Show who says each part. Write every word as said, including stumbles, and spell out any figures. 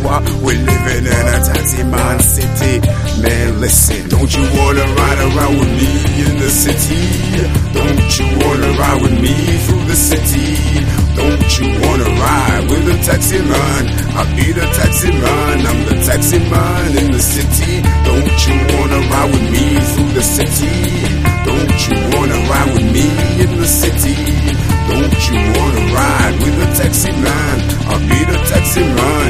Speaker 1: why we're living in a taxi man city. Man, listen, don't you wanna ride around with me in the city? Don't you wanna ride with me through the city? Don't you wanna ride with a taxi man? I'll be the taxi man, I'm the taxi man in the city. Don't you wanna ride with me through the city? Don't you wanna ride with me in the city? Don't you wanna ride with a taxi man? I'll be the taxi man